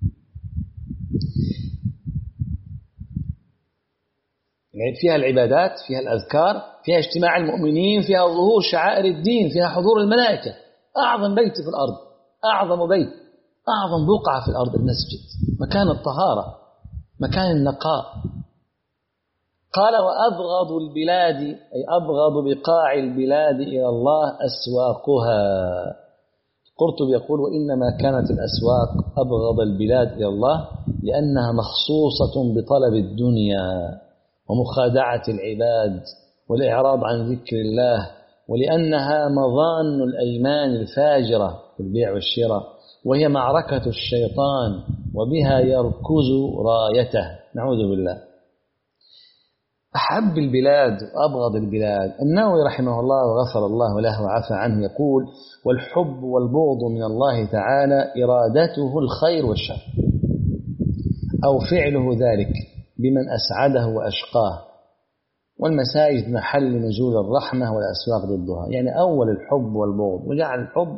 يعني فيها العبادات، فيها الأذكار، فيها اجتماع المؤمنين، فيها ظهور شعائر الدين، فيها حضور الملائكة. أعظم بيت في الأرض، أعظم بيت، أعظم بقعة في الأرض المسجد، مكان الطهارة، مكان النقاء. قال وأبغض البلاد أي أبغض بقاع البلاد إلى الله أسواقها. القرطبي يقول وإنما كانت الأسواق أبغض البلاد إلى الله لأنها مخصوصة بطلب الدنيا ومخادعة العباد والإعراض عن ذكر الله، ولأنها مظان الأيمان الفاجرة في البيع والشراء، وهي معركة الشيطان وبها يركز رايته. نعوذ بالله. أحب البلاد وأبغض البلاد. النووي رحمه الله وغفر الله له وعفى عنه يقول والحب والبغض من الله تعالى إرادته الخير والشر أو فعله ذلك بمن أسعده وأشقاه، والمساجد محل نزول الرحمة والأسواق ضدها. يعني أول الحب والبغض، وجعل الحب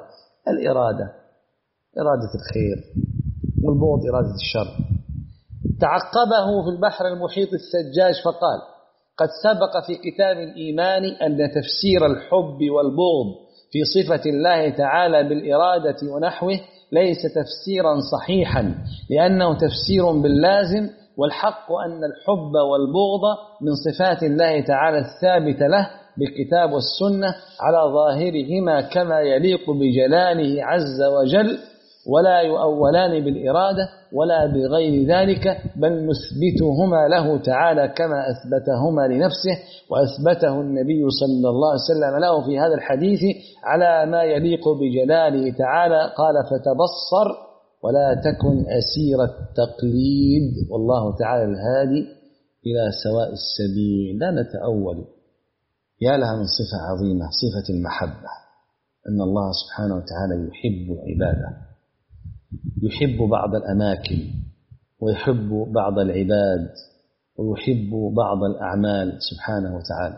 إرادة الخير، والبغض إرادة الشر. تعقبه في البحر المحيط السجاج فقال قد سبق في كتاب الإيمان أن تفسير الحب والبغض في صفة الله تعالى بالإرادة ونحوه ليس تفسيرا صحيحا، لأنه تفسير باللازم، والحق أن الحب والبغض من صفات الله تعالى الثابتة له بالكتاب والسنة على ظاهرهما كما يليق بجلاله عز وجل، ولا يؤولان بالإرادة ولا بغير ذلك، بل نثبتهما له تعالى كما أثبتهما لنفسه وأثبته النبي صلى الله عليه وسلم له في هذا الحديث على ما يليق بجلاله تعالى. قال فتبصر ولا تكن أسير التقليد، والله تعالى الهادي إلى سواء السبيل. لا نتأول. يا لها من صفة عظيمة، صفة المحبة، أن الله سبحانه وتعالى يحب عباده، يحب بعض الأماكن ويحب بعض العباد ويحب بعض الأعمال سبحانه وتعالى.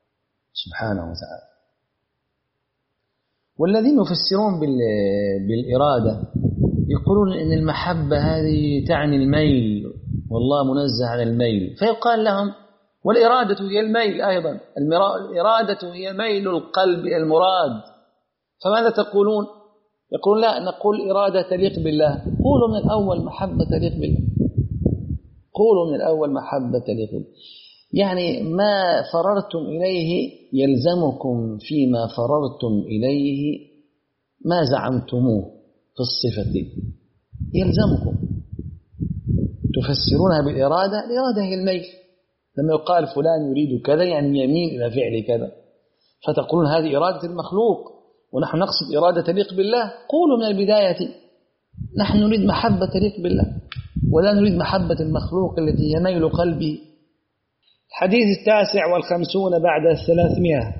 والذين يفسرون بالإرادة يقولون إن المحبة هذه تعني الميل، والله منزه عن الميل، فيقال لهم والإرادة هي الميل أيضا، الإرادة هي ميل القلب إلى المراد. فماذا تقولون؟ يقولون لا، نقول إرادة تليق بالله. قولوا من الأول محبة تليق بالله، قولوا من الأول محبة تليق بالله. يعني ما فررتم إليه يلزمكم فيما فررتم إليه ما زعمتموه في الصفة دي، يلزمكم. تفسرونها بالإرادة، الإرادة هي الميل. لما يقال فلان يريد كذا يعني يميل إلى فعل كذا، فتقولون هذه إرادة المخلوق، ونحن نقصد إرادة تليق بالله، قولوا من البداية نحن نريد محبة تليق بالله ولا نريد محبة المخلوق التي يميل قلبي. الحديث 59 بعد 300.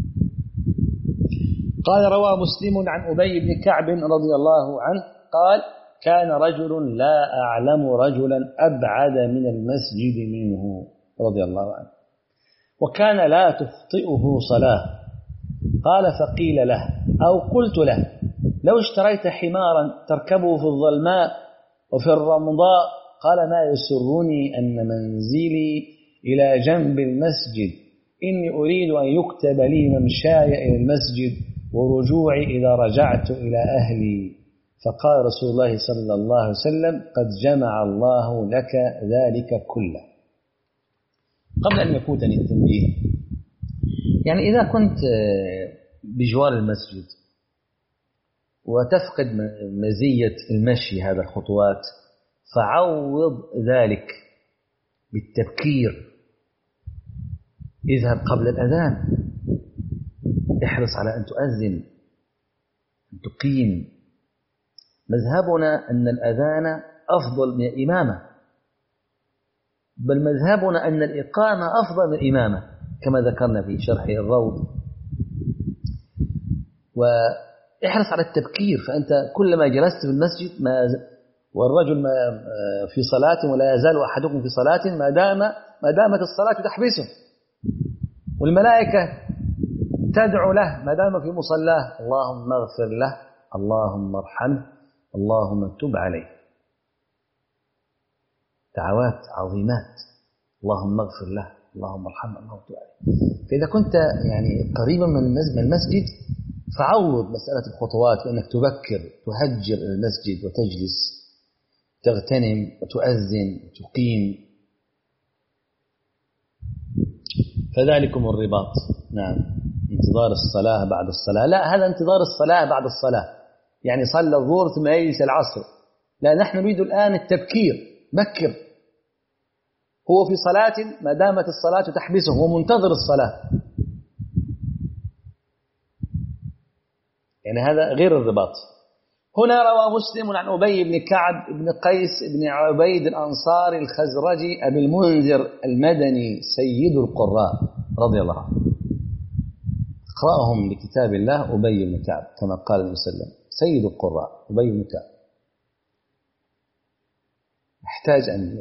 قال رواه مسلم عن أبي بن كعب رضي الله عنه قال كان رجل لا أعلم رجلا أبعد من المسجد منه رضي الله عنه، وكان لا تخطئه صلاة. قال فقيل له أو قلت له لو اشتريت حمارا تركبه في الظلماء وفي الرمضاء، قال ما يسرني أن منزلي إلى جنب المسجد، إني أريد أن يكتب لي ممشاي إلى المسجد ورجوعي إذا رجعت إلى أهلي. فقال رسول الله صلى الله عليه وسلم قد جمع الله لك ذلك كله. قبل أن يفوتني التنبيه، يعني إذا كنت بجوار المسجد وتفقد مزية المشي هذا الخطوات، فعوض ذلك بالتبكير. اذهب قبل الأذان، احرص على أن تؤذن، أن تقيم. مذهبنا أن الأذان أفضل من الإمامة، بل مذهبنا أن الإقامة أفضل من الإمامة كما ذكرنا في شرح الروض. واحرص على التبكير، فأنت كلما جلست في المسجد والرجل في صلاة ولا يزال أحدكم في صلاة ما دامت الصلاة تحبسه، والملائكة تدعو له ما دام في مصلاه اللهم اغفر له، اللهم ارحمه، اللهم تب عليه. دعوات عظيمات، اللهم اغفر له، اللهم ارحمه، اللهم تب عليه. فإذا كنت يعني قريبا من المسجد فعوض مسألة الخطوات بأنك تبكر، تهجر المسجد وتجلس تغتنم وتؤذن وتقيم. فذلكم الرباط. نعم، انتظار الصلاة بعد الصلاة. لا، هذا انتظار الصلاة بعد الصلاة، يعني صلى الظهر ثم يجلس العصر. لا، نحن نريد الآن التبكير. بكر، هو في صلاة ما دامت الصلاة تحبسه، هو منتظر الصلاة. يعني هذا غير الرباط. هنا روى مسلم عن أبي بن كعب بن قيس بن عبيد الأنصاري الخزرجي أبي المنذر المدني سيد القراء رضي الله عنه. اقرأهم لكتاب الله أبي بن كعب كما قال النبي صلى الله عليه وسلم، سيد القراء أبي بن كعب. نحتاج أن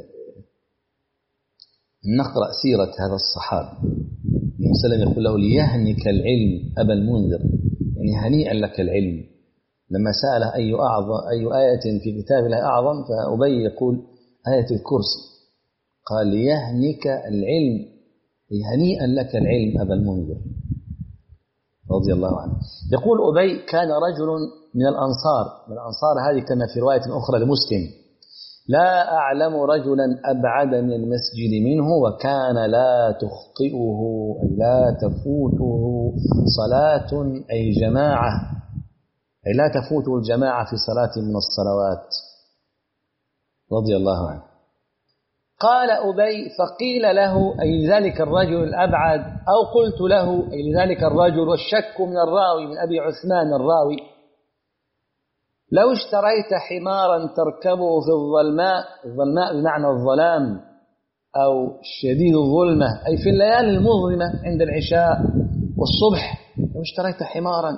نقرأ سيرة هذا الصحابي. النبي صلى الله عليه وسلم يقول له ليهنك العلم أبا المنذر، يعني هنيئا لك العلم. لما سأله أي آية في كتاب الله أعظم، فأبي يقول آية الكرسي. قال ليهنك العلم، هنيئا لك العلم أبا المنذر رضي الله عنه. يقول أبي كان رجل من الأنصار هذه كما في رواية أخرى لمسلم، لا أعلم رجلا أبعد من المسجد منه، وكان لا تخطئه أي لا تفوته صلاة أي جماعة، أي لا تفوته الجماعة في صلاة من الصلوات رضي الله عنه. قال أبي فقيل له أي لذلك الرجل الأبعد، أو قلت له أي لذلك الرجل، والشك من الراوي من أبي عثمان الراوي، لو اشتريت حمارا تركبه في الظلماء بمعنى الظلام أو شديد الظلمة، أي في الليالي المظلمة عند العشاء والصبح، لو اشتريت حمارا،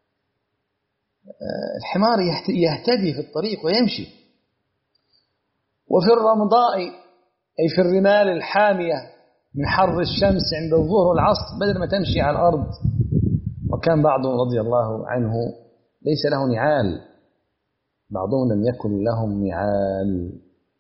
الحمار يهتدي في الطريق ويمشي. وفي الرمضاء أي في الرمال الحامية من حر الشمس عند الظهر والعصر، بدل ما تمشي على الأرض. وكان بعضهم رضي الله عنه ليس له نعال، بعضهم لم يكن لهم نعال.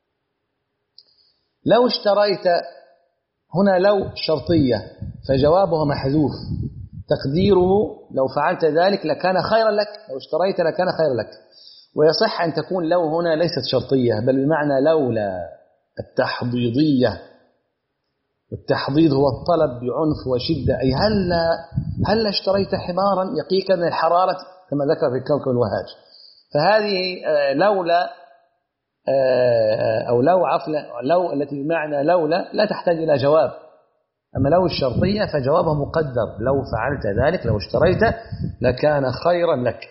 لو اشتريت، هنا لو شرطية فجوابها محذوف، تقديره لو فعلت ذلك لكان خيرا لك، لو اشتريت لكان خيرا لك. ويصح أن تكون لو هنا ليست شرطية، بل بمعنى لولا التحضيضية. والتحضيض هو الطلب بعنف وشدة، أي هل اشتريت حمارا يقيك من الحرارة كما ذكر في الكوكب الوهاج. فهذه لولا أو لو التي بمعنى لولا لا تحتاج إلى جواب، لأنها تفيد التحضيض. أما لو اشتريت حمارا، فهذه لو التي بمعنى لولا لا تحتاج إلى جواب، لأنها تفيد التحضيض. فهذه لولا أو لو تفيد أما لو الشرطية فجوابها مقدر، لو فعلت ذلك لو اشتريت لكان خيرا لك.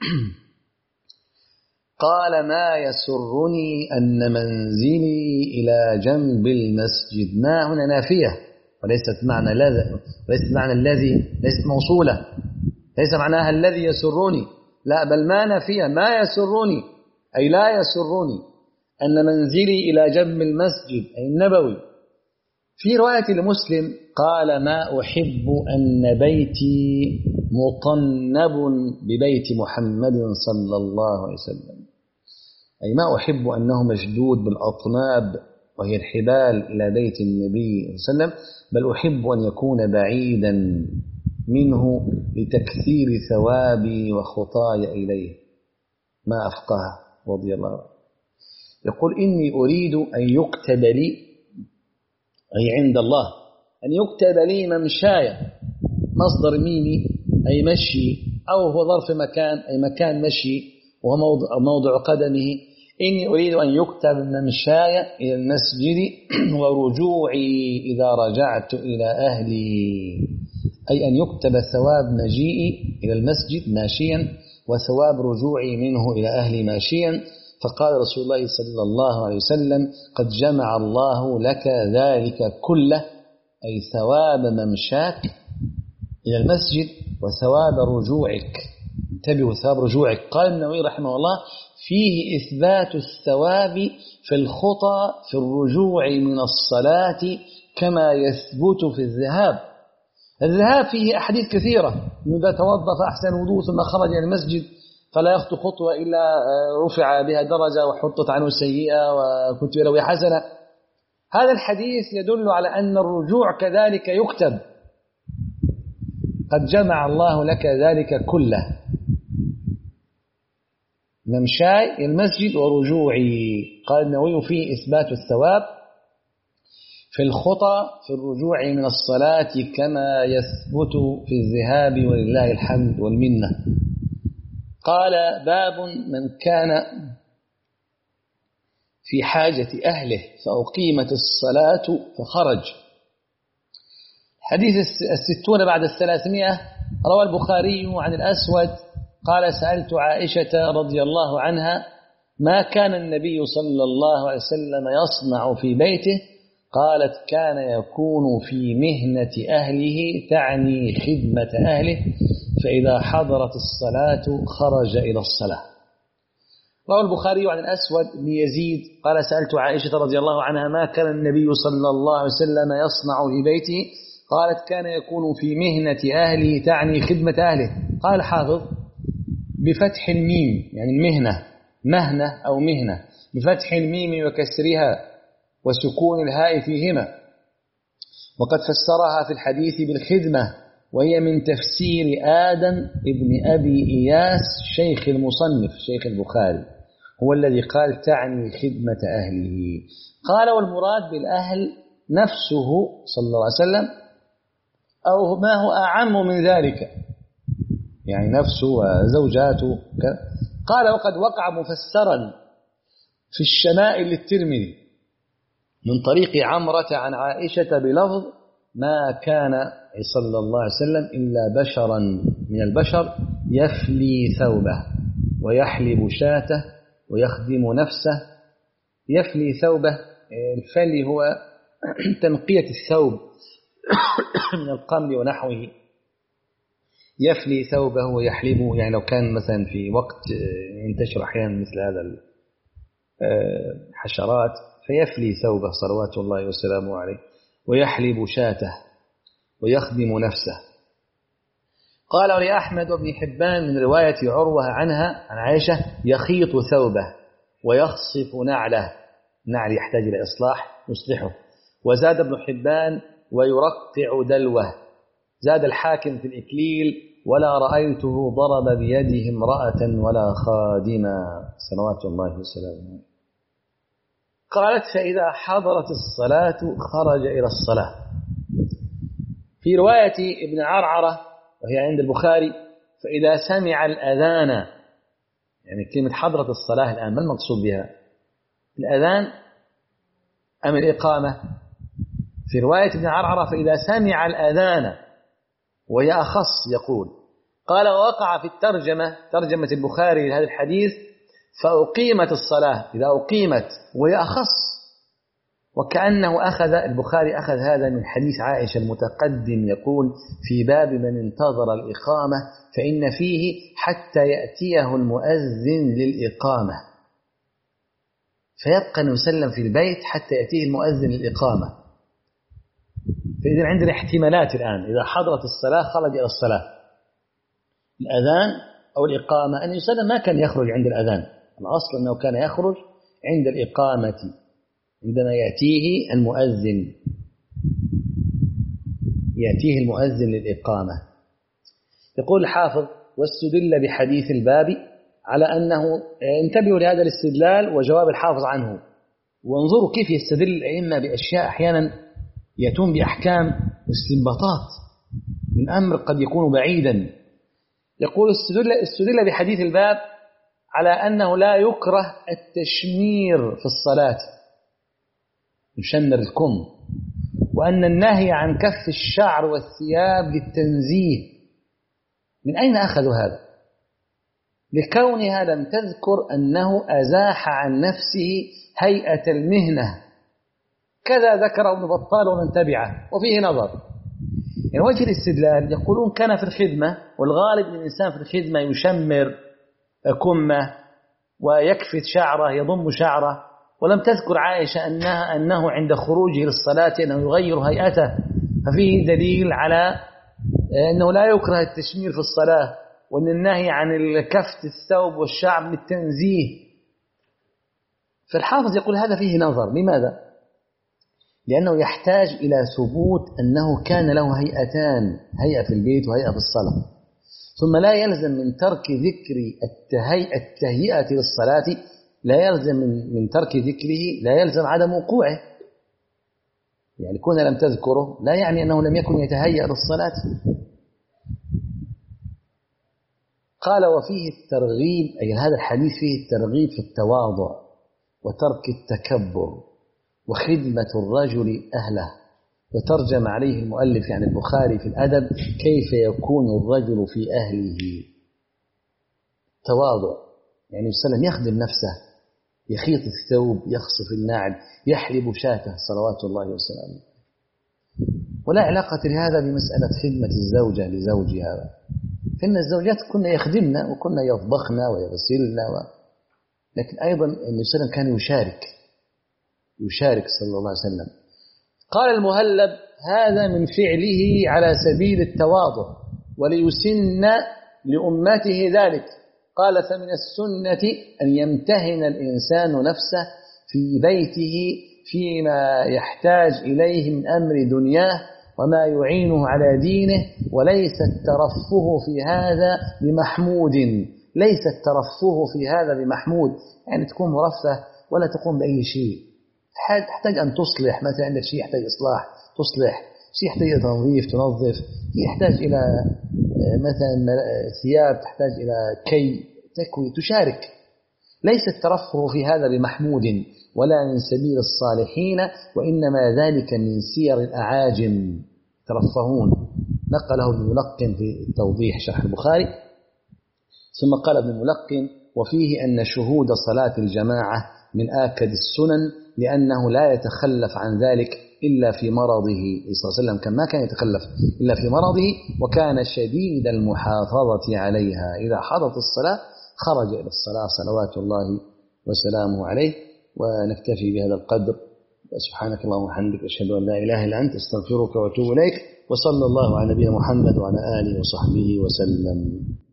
قال ما يسرني أن منزلي إلى جنب المسجد. ما هنا نافية وليست معنى ليست معنى الذي، ليست موصولة، ليس معناها الذي يسرني، لا بل ما نافية، ما يسرني أي لا يسرني أن منزلي إلى جنب المسجد أي النبوي. في رواية لمسلم قال ما أحب أن بيتي مطنب ببيت محمد صلى الله عليه وسلم، أي ما أحب أنه مشدود بالأطناب وهي الحبال إلى بيت النبي صلى الله عليه وسلم، بل أحب أن يكون بعيدا منه لتكثير ثوابي وخطاي إليه. ما أفقه رضي الله عنه يقول إني أريد أن يكتب لي، أي عند الله أن يكتب لي ممشاي، مصدر ميمي أي مشي، أو هو ظرف مكان أي مكان مشي وهو موضع قدمه. إني أريد أن يكتب ممشاي إلى المسجد ورجوعي إذا رجعت إلى أهلي، أي أن يكتب ثواب مجيئي إلى المسجد ماشيا وثواب رجوعي منه إلى أهلي ماشيا. فقال رسول الله صلى الله عليه وسلم قد جمع الله لك ذلك كله، أي ثواب ممشاك إلى المسجد وثواب رجوعك. انتبهوا، ثواب رجوعك. قال النووي رحمه الله فيه إثبات الثواب في الخطى في الرجوع من الصلاة كما يثبت في الذهاب. الذهاب فيه أحاديث كثيرة، إذا توضأ فأحسن وضوء ثم خرج إلى المسجد فلا يخطو خطوة إلا رفع بها درجة وحطت عنه سيئة وكتب له حسنة. هذا الحديث يدل على أن الرجوع كذلك يكتب. قد جمع الله لك ذلك كله، ممشاي إلى المسجد ورجوعي. قال النووي فيه إثبات الثواب في الخطى في الرجوع من الصلاة كما يثبت في الذهاب، ولله الحمد والمنة. قال باب من كان في حاجة أهله فأقيمت الصلاة فخرج. حديث 60 بعد 300 روى البخاري عن الأسود قال سألت عائشة رضي الله عنها ما كان النبي صلى الله عليه وسلم يصنع في بيته؟ قالت كان يكون في مهنة أهله، تعني خدمة أهله، فإذا حضرت الصلاة خرج إلى الصلاة. روى البخاري عن الأسود بن يزيد قال سألت عائشة رضي الله عنها ما كان النبي صلى الله عليه وسلم يصنع في بيته؟ قالت كان يكون في مهنة أهله، تعني خدمة أهله. قال الحافظ بفتح الميم، يعني المهنة، مهنة أو مهنة، بفتح الميم وكسرها وسكون الهاء فيهما. وقد فسرها في الحديث بالخدمة، وهي من تفسير آدم ابن أبي إياس شيخ المصنف شيخ البخاري، هو الذي قال تعني خدمة أهله. قال والمراد بالأهل نفسه صلى الله عليه وسلم أو ما هو أعم من ذلك، يعني نفسه وزوجاته. قال وقد وقع مفسرا في الشمائل للترمذي من طريق عمرة عن عائشة بلفظ ما كان صلى الله عليه وسلم إلا بشرا من البشر يفلي ثوبه ويحلب شاته ويخدم نفسه. يفلي ثوبه، الفلي هو تنقية الثوب من القمل ونحوه. يفلي ثوبه ويحلبه، يعني لو كان مثلا في وقت ينتشر أحيانا مثل هذا الحشرات فيفلي ثوبه صلوات الله وسلامه عليه، ويحلب شاته ويخدم نفسه. قال ولي أحمد وابن حبان من رواية عروة عنها عن عائشة يخيط ثوبه ويخصف نعله، نعل يحتاج إلى إصلاح يصلحه. وزاد ابن حبان ويرقع دلوه. زاد الحاكم في الإكليل ولا رأيته ضرب بيده امرأة ولا خادما صلوات الله وسلامه. قالت فإذا حضرت الصلاة خرج إلى الصلاة. في رواية ابن عرعرة وهي عند البخاري فإذا سمع الأذان، يعني كلمة حضرت الصلاة الآن ما المقصود بها؟ الأذان أم الإقامة؟ في رواية ابن عرعرة فإذا سمع الأذان، وهي أخص يقول. قال ووقع في الترجمة، ترجمة البخاري لهذا الحديث، فأقيمت الصلاة، إذا أقيمت، وهي أخص. وكأنه البخاري أخذ هذا من حديث عائشة المتقدم، يقول في باب من انتظر الإقامة فإن فيه حتى يأتيه المؤذن للإقامة، فيبقى أن يسلم في البيت حتى يأتيه المؤذن للإقامة. فإذا عندنا احتمالات الآن، إذا حضرت الصلاة خرج إلى الصلاة، الأذان أو الإقامة. أن يسلم ما كان يخرج عند الأذان، الأصل أنه كان يخرج عند الإقامة عندما يأتيه المؤذن للإقامة. يقول الحافظ واستدل بحديث الباب على أنه، انتبهوا لهذا الاستدلال وجواب الحافظ عنه، وانظروا كيف يستدل الأئمة بأشياء أحيانا يأتون بأحكام واستنباطات من أمر قد يكون بعيدا. يقول استدل بحديث الباب على أنه لا يكره التشمير في الصلاة، يشمر الكم، وأن النهي عن كف الشعر والثياب للتنزيه. من أين أخذوا هذا؟ لكونها لم تذكر أنه أزاح عن نفسه هيئة المهنة، كذا ذكر ابن بطال ومن تبعه، وفيه نظر. يعني وجه الاستدلال يقولون كان في الخدمة، والغالب أن الإنسان في الخدمة يشمر كمه ويكفت شعره، يضم شعره، ولم تذكر عائشة أنه عند خروجه للصلاة أنه يغير هيئته، ففيه دليل على أنه لا يكره التشمير في الصلاة، وأن النهي عن كفت الثوب والشعر للتنزيه. فالحافظ يقول هذا فيه نظر. لماذا؟ لأنه يحتاج إلى ثبوت أنه كان له هيئتان، هيئة في البيت وهيئة في الصلاة. ثم لا يلزم من ترك ذكر التهيئة للصلاة، لا يلزم من ترك ذكره، لا يلزم عدم وقوعه. يعني كون لم تذكره لا يعني أنه لم يكن يتهيأ للصلاة. قال وفيه الترغيب، أي هذا الحديث فيه الترغيب في التواضع وترك التكبر وخدمة الرجل أهله. وترجم عليه المؤلف يعني البخاري في الأدب كيف يكون الرجل في أهله. تواضع يعني وسلم يخدم نفسه، يخيط الثوب، يخصف النعل، يحلب شاته صلوات الله وسلامه. ولا علاقة لهذا بمسألة خدمة الزوجة لزوجها، فإن الزوجات كنا يخدمنا وكنا يطبخنا ويغسلنا لكن أيضا النبي صلى الله عليه وسلم كان يشارك صلى الله عليه وسلم. قال المهلب هذا من فعله على سبيل التواضع وليسن لأمته ذلك. قال فمن السنة أن يمتهن الإنسان نفسه في بيته فيما يحتاج إليه من أمر دنياه وما يعينه على دينه، وليس الترفه في هذا بمحمود. ليس الترفه في هذا بمحمود، يعني تكون مرفه ولا تقوم بأي شيء. تحتاج أن تصلح، مثلا عندك شيء يحتاج إصلاح تصلح، شيء يحتاج تنظيف تنظف، يحتاج إلى مثلا ثياب تحتاج إلى كي تكوي، تشارك. ليس الترفه في هذا بمحمود ولا من سبيل الصالحين، وإنما ذلك من سير الأعاجم ترفهون. نقله ابن ملقن في التوضيح شرح البخاري. ثم قال ابن ملقن وفيه أن شهود صلاة الجماعة من آكد السنن، لأنه لا يتخلف عن ذلك إلا في مرضه صلى الله عليه وسلم، كما كان يتخلف إلا في مرضه، وكان شديد المحافظة عليها. إذا حضرت الصلاة خرج إلى الصلاة صلوات الله وسلامه عليه. ونكتفي بهذا القدر. سبحانك اللهم وبحمدك، أشهد أن لا إله إلا أنت، أستغفرك وأتوب إليك. وصلى الله على نبينا محمد وعلى آله وصحبه وسلم.